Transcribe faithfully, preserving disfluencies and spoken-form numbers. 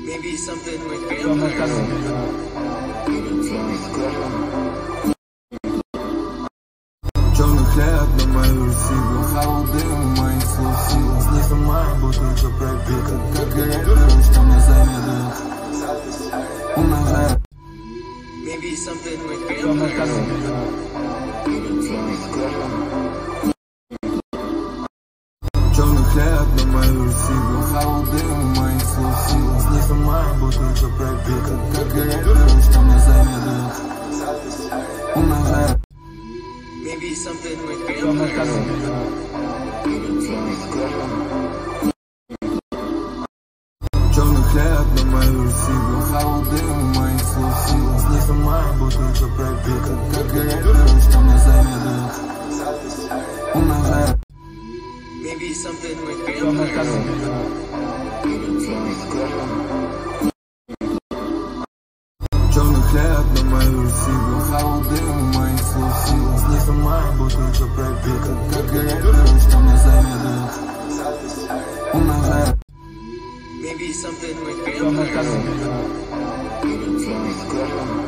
Maybe something with vampires. Черный хлеб на мою силу, холоды в моих слов силу. Снизу моя бутылка пробита, как горячая, что мне заведует. Умножает. Maybe something with vampires. Черный хлеб на мою силу, холоды в моих слов силу. Снизу моя бутылка пробита, как горячая, что мне заведует. Умножает. Maybe something with vampires. Черный хлеб на мою силу, холоды в моих слов силу. Снизу моя бутылка пробита, как горячая, что мне заведует. Умножает. Maybe something with vampires. Черный хлеб на мою силу, холоды в моих слов силу. Снизу моя бутылка пробита, как горячая, что мне заведует. Умножает. Maybe something with vampires.